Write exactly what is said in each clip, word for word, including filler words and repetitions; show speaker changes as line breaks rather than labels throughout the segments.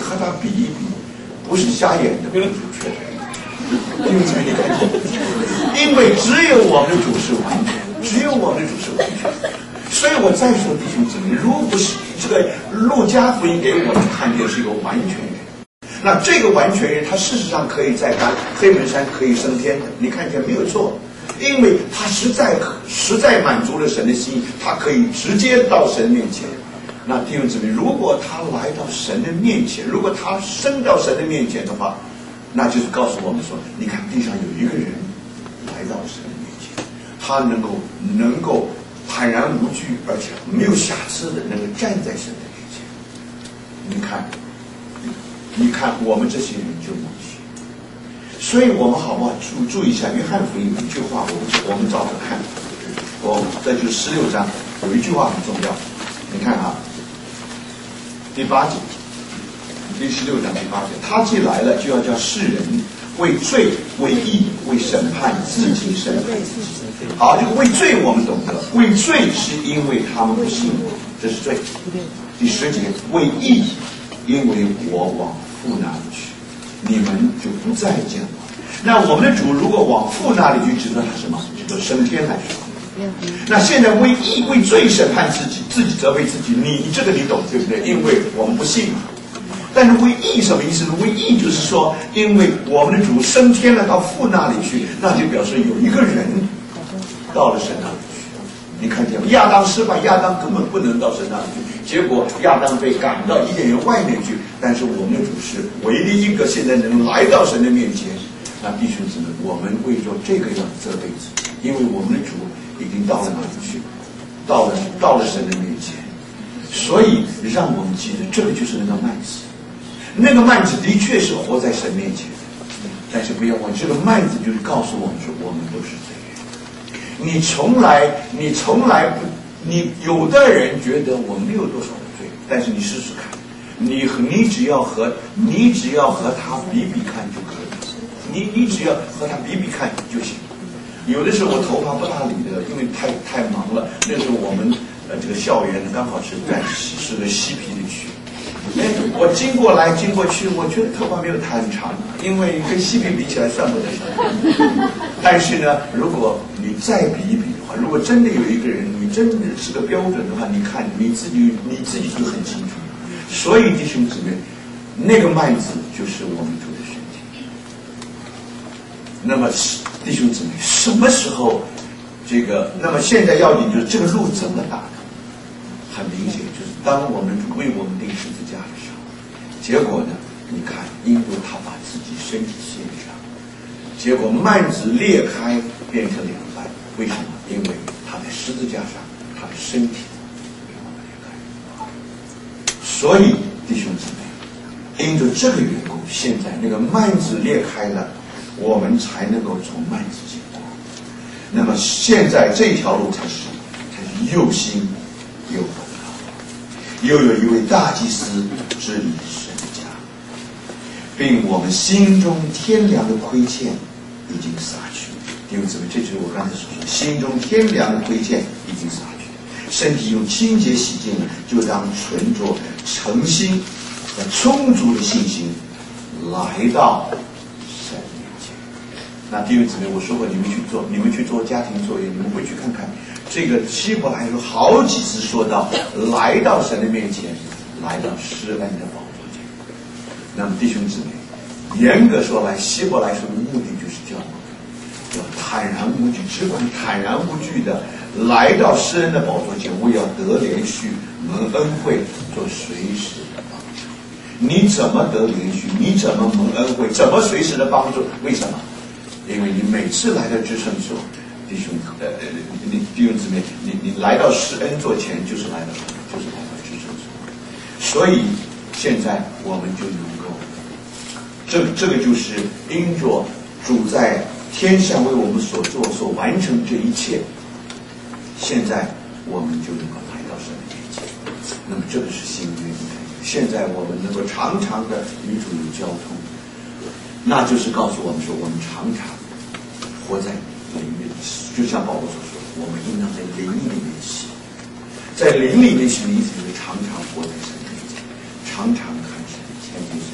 和他比一比，不是瞎眼的，不是缺的。因为你看，因为只有我们的主是完全，只有我们的主是完全。所以我再说弟兄姊妹，如果不是这个路加福音给我们看见是一个完全人，那这个完全人他事实上可以在干黑门山可以升天的，你看见没有错？因为他实在实在满足了神的心，他可以直接到神面前。那弟兄姊妹，如果他来到神的面前，如果他升到神的面前的话，那就是告诉我们说，你看地上有一个人来到神的面前，他能够能够坦然无惧，而且没有瑕疵的能够站在神的面前。你看，你看我们这些人就不行。所以我们好不好注注意一下？约翰福音有一句话，我们我们照着看。我这就是十六章有一句话很重要，你看啊，第八节，第十六章第八节，他既来了，就要叫世人为罪、为义、为审判自己审判自己。好，这个为罪我们懂得，为罪是因为他们不信我，这是罪。第十节，为义，因为我往父那里去，你们就不再见我。那我们的主如果往父那里去，指的他什么？指的升天来说。那现在为义为罪审判自己，自己责备自己，你这个你懂对不对？因为我们不信嘛。但是为义什么意思呢？为义就是说，因为我们的主升天了，到父那里去，那就表示有一个人到了神那里去。你看见吗？亚当失败，亚当根本不能到神那里去，结果亚当被赶到伊甸园外面去。但是我们的主是唯一一个现在能来到神的面前。那弟兄姊妹，我们为着这个要责备自己，因为我们的主已经到了哪里去？到了到了神的面前。所以让我们记得，这个就是那个幔子。那个幔子的确是活在神面前，但是不要忘记，这个幔子就是告诉我们说，我们都是罪人。你从来，你从来不，你有的人觉得我没有多少的罪，但是你试试看，你你只要和你只要和他比比看就可以，你你只要和他比比看就行。有的时候我头发不大理的，因为太太忙了。那时候我们呃这个校园刚好是在是个嬉皮的区。哎，我经过来经过去，我觉得头发没有他很长，因为跟嬉皮比起来算不得什么。但是呢，如果你再比一比的话，如果真的有一个人，你真的是个标准的话，你看你自己你自己就很清楚。所以弟兄姊妹，那个幔子就是我们主的身体。那么弟兄姊妹，什么时候这个？那么现在要紧就是这个路怎么打开？很明显，就是当我们为我们钉十字架的时候，结果呢，你看，因为他把自己身体献上，结果幔子裂开，变成两半。为什么？因为他在十字架上，他的身体给我们裂开。所以，弟兄姊妹，因着这个缘故，现在那个幔子裂开了，我们才能够从幔子经过。那么现在这条路才是才是又新又广大，又有一位大祭司治理神的家，并我们心中天良的亏欠已经洒去。弟兄姊妹，这就是我刚才所说的，心中天良的亏欠已经洒去，身体用清洁洗净了，就当存着诚心和充足的信心来到神面前。那弟兄姊妹，我说过，你们去做，你们去做家庭作业，你们回去看看，这个希伯来书好几次说到来到神的面前，来到施恩的宝座前。那么弟兄姊妹，严格说来，希伯来书的目的就是叫我们要坦然无惧，只管坦然无惧的来到施恩的宝座前，为要得连续蒙恩惠，做随时的帮助。你怎么得连续？你怎么蒙恩惠？怎么随时的帮助？为什么？因为你每次来到至圣所，弟兄呃你弟兄姊妹，你你来到施恩座前，就是来到就是来到至圣所。所以现在我们就能够，这这个就是因着主在天上为我们所做所完成这一切，现在我们就能够来到神的面前。那么这个是新约，现在我们能够常常的与主有交通，那就是告诉我们说，我们常常活在灵里，就像保罗所说的，我们应当在灵里面行。在灵里面行的意思就是常常活在神的面前，常常看神，天天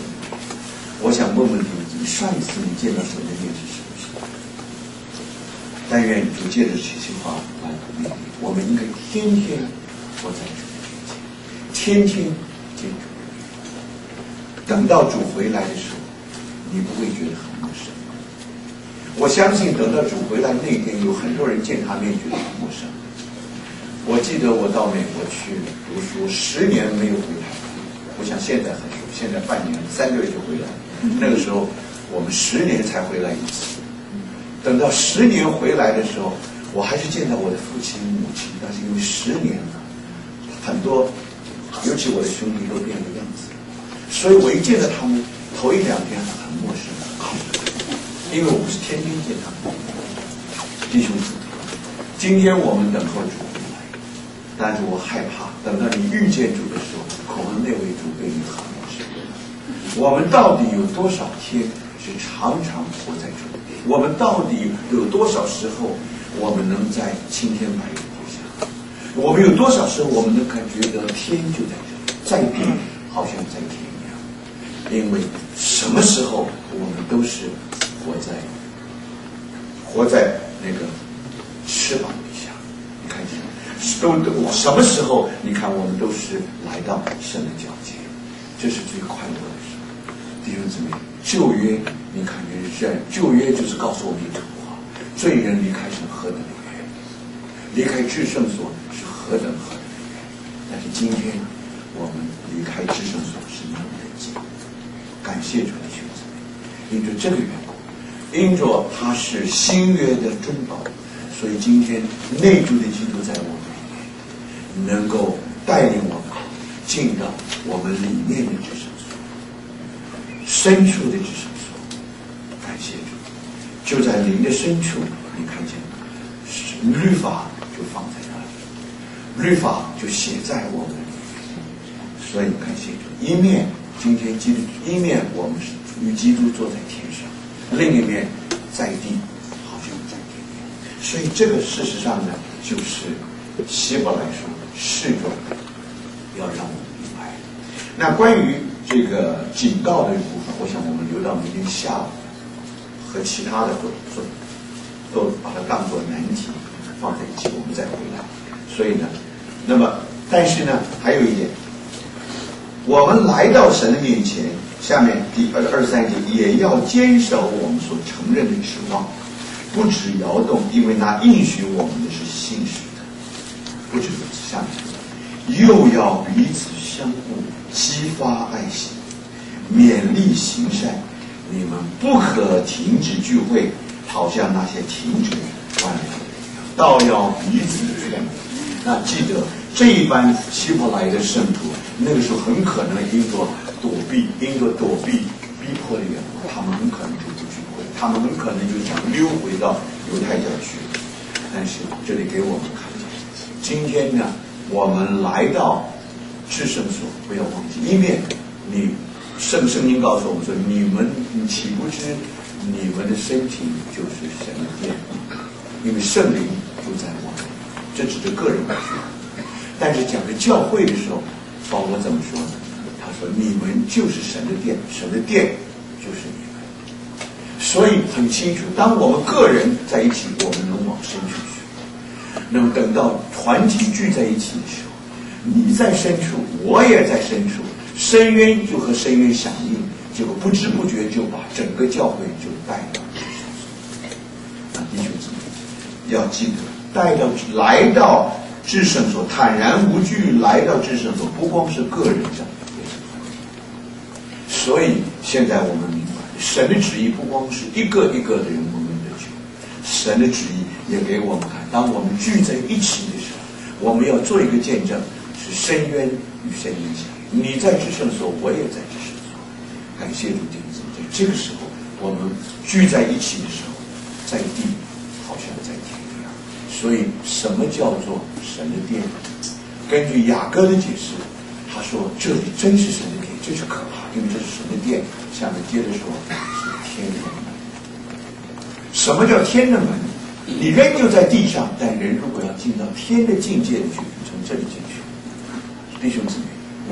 我想问问弟兄姊妹，上一次你见到神的面是什么时候？但愿主借着这些话来鼓励你，我们应该天天活在主的面前，天天见主。等到主回来的时候，你不会觉得很陌生。我相信等到主回来那天，有很多人见他面觉得很陌生。我记得我到美国去读书，十年没有回台湾。我想现在很熟，现在半年三个月就回来。那个时候我们十年才回来一次。等到十年回来的时候，我还是见到我的父亲母亲，但是因为十年了，很多，尤其我的兄弟都变了样子，所以我一见到他们，头一两天很陌生。因为我不是天天见他们，弟兄姊妹，今天我们等候主回来，但是我害怕等到你遇见主的时候，可能那位主对你很陌生。我们到底有多少天是常常活在主？我们到底有多少时候我们能在青天白日之下？我们有多少时候我们能感觉到天就在这里，在地好像在天一样？因为什么时候我们都是活在活在那个翅膀底下，你看见都都什么时候？你看我们都是来到神的脚前，这是最快乐的时候。弟兄姊妹，旧约你看见人，旧约就是告诉我们一句话：罪人离开神何等的远，离开至圣所是何等何等的远。但是今天我们离开至圣所是那么的近。感谢主的弟兄姊妹，因着这个缘故。因着他是新约的中保，所以今天内住的基督在我们里面，能够带领我们进到我们里面的至圣所，深处的至圣所。感谢主，就在灵的深处，你看见律法就放在那里，律法就写在我们里面。所以感谢主，一面今天基督，一面我们是与基督坐在天上。另一面在地好像在天边，所以这个事实上呢，就是希伯来书试着要让我们明白。那关于这个警告的部分，我想我们留到明天下午和其他的都都都把它当作难题放在一起，我们再回来。所以呢，那么但是呢，还有一点，我们来到神的面前。下面第二二十三节，也要坚守我们所承认的指望，不止摇动，因为那应许我们的是信实的。不止如此，下面又要彼此相互激发爱心，勉励行善。你们不可停止聚会，好像那些停止万人一样，倒要彼此劝勉。那记得这一班希伯来的圣徒，那个时候很可能因着躲避，因着躲避逼迫的缘故，他们很可能就不聚会，他们很可能就想溜回到犹太教去。但是这里给我们看见，今天呢，我们来到至圣所，不要忘记，一面你圣圣经告诉我们说，你们你岂不知你们的身体就是神的殿，因为圣灵就在我们，这指着个人的事。但是讲的教会的时候，保罗怎么说呢？他说：“你们就是神的殿，神的殿就是你们。”所以很清楚，当我们个人在一起，我们能往深处去。那么等到团体聚在一起的时候，你在深处，我也在深处，深渊就和深渊响应，结果不知不觉就把整个教会就带到至圣所。啊，弟兄姊妹，要记得带到来到至圣所，坦然无惧来到至圣所，不光是个人上，也是团体。所以现在我们明白，神的旨意不光是一个一个的人蒙恩得救，神的旨意也给我们看，当我们聚在一起的时候，我们要做一个见证，是深渊与深渊相遇。你在至圣所，我也在至圣所。感谢主弟兄姊妹，这个时候我们聚在一起的时候，在地好像在天一样。所以什么叫做神的殿？根据雅各的解释，他说这里真是神的殿，这是可怕，因为这是神的殿。下面接着说是天的门。什么叫天的门？你人就在地上，但人如果要进到天的境界里去，从这里进去。弟兄姊妹，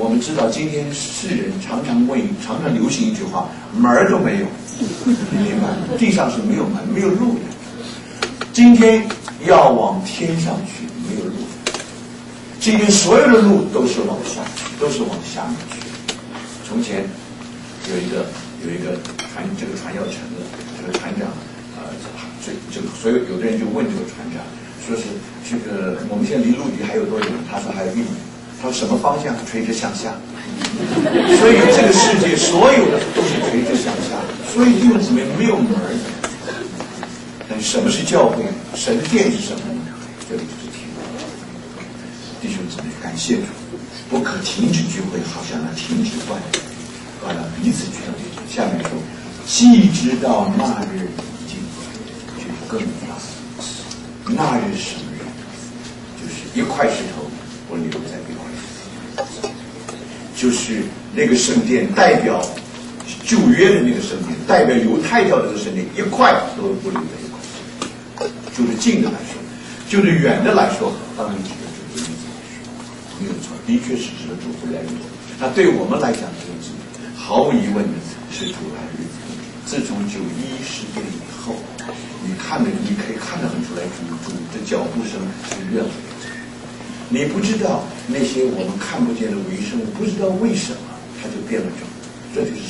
我们知道今天世人常常问，常常流行一句话：门儿都没有。你明白？地上是没有门，没有路的。今天要往天上去，没有路。今天所有的路都是往下去，都是往下面去。从前有一个有一个船，这个船要沉了，这个船长，呃，这这个所有有的人就问这个船长，说是这个我们现在离陆地还有多远？他说还有一米。他说什么方向？垂直向下。所以这个世界所有的都是垂直向下，所以弟兄姊妹没有门儿。但什么是教会？神的殿是什么呢？这里就是天。弟兄姊妹，感谢主，不可停止聚会，好像那停止万人，完了彼此劝慰。下面说，既知道那日已经，就更大。那日是什么日？就是一块石头，我留在一块石头，就是那个圣殿代表旧约的那个圣殿，代表犹太教的这个圣殿，一块都不留在一块。就是近的来说，就是远的来说，当然指的主的日子来说，没有错，的确是指的主回来日子。那对我们来讲，这个日子毫无疑问的是主来日子。自从九一事变以后，你看的你可以看得很出来，主主的脚步声是越来越近。你不知道那些我们看不见的微生物，不知道为什么它就变了种，这就是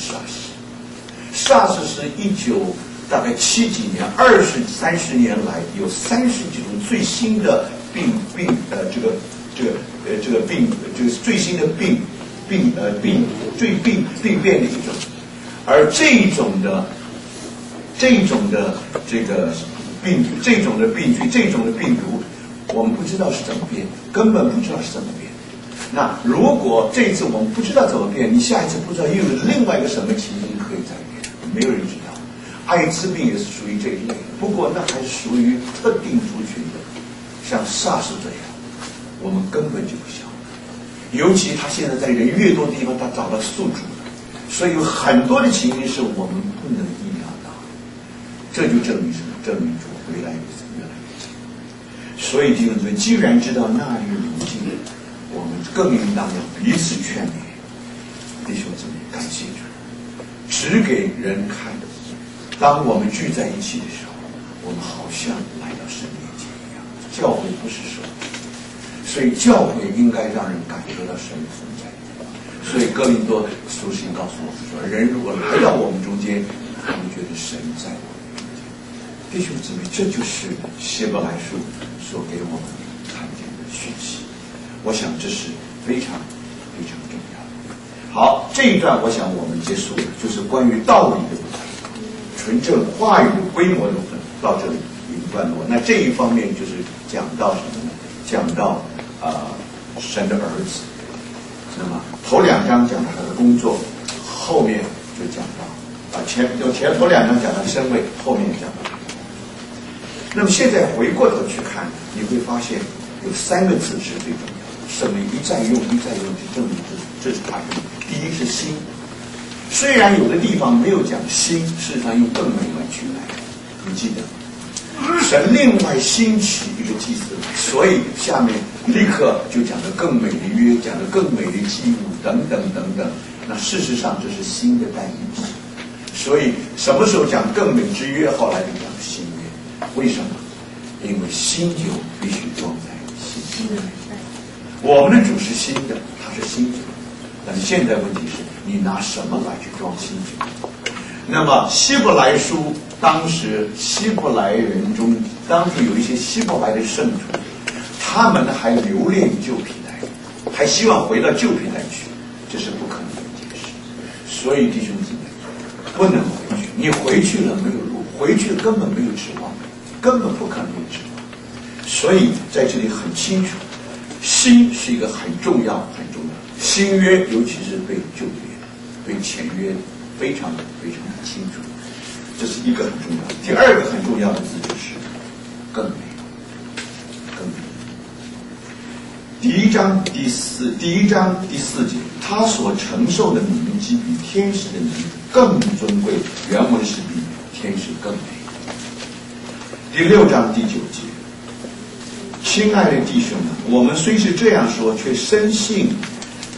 SARS。SARS 是一九大概七几年、二十三十年来有三十几种最新的病病呃这个这个呃这个病这个最新的病病呃病最病病变的一种，而这一种的这一种的这个病这种的病菌这种的病毒。我们不知道是怎么变，根本不知道是怎么变。那如果这一次我们不知道怎么变，你下一次不知道又有另外一个什么情形可以再变，没有人知道。艾滋病也是属于这一类的，不过那还是属于特定族群的，像SARS这样，我们根本就不晓得。尤其他现在在人越多的地方，他找到宿主了，所以有很多的情形是我们不能意料到的。这就证明什么？证明主回来是越来越近。所以弟兄姊妹，既然知道那日临近，我们更应当要彼此劝勉。弟兄姊妹，感谢主，指给人看。当我们聚在一起的时候，我们好像来到神面前一样。教会不是手，所以教会应该让人感觉到神的存在。所以哥林多书信告诉我们说，人如果来到我们中间，他们觉得神在我们中间。弟兄姊妹，这就是希伯来书所给我们看见的讯息。我想这是非常非常重要的。好，这一段我想我们结束了，就是关于道理的部分，纯正话语的规模的部分到这里一个段落。那这一方面就是讲到什么呢？讲到啊、呃、神的儿子。那么头两章讲到他的工作，后面就讲到啊前就前头两章讲到身位，后面讲到。那么现在回过头去看，你会发现有三个字是最重要的，圣灵一再用一再用去证明这这是他用。第一是心，虽然有的地方没有讲心，事实上用更美来取来，你记得吗？神另外兴起一个祭司，所以下面立刻就讲的更美的约，讲的更美的祭物等等等等。那事实上这是新的代议制，所以什么时候讲更美之约，后来就讲新约。为什么？因为新酒必须装在新酒。我们的主是新的，他是新酒，但是现在问题是你拿什么来去装新酒？那么希伯来书当时希伯来人中，当时有一些希伯来的圣徒，他们还留恋旧皮带，还希望回到旧皮带去，这是不可能的一件事。所以弟兄姊妹，不能回去，你回去了没有路，回去了根本没有指望，根本不可能有指望。所以在这里很清楚，新是一个很重要很重要，新约尤其是对旧约对前约非常非常的清楚，这是一个很重要的。第二个很重要的字就是更美，更美。第一章第四第一章第四节，他所承受的名基比天使的名更尊贵，原文是比天使更美。第六章第九节，亲爱的弟兄们，我们虽是这样说，却深信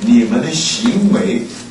你们的行为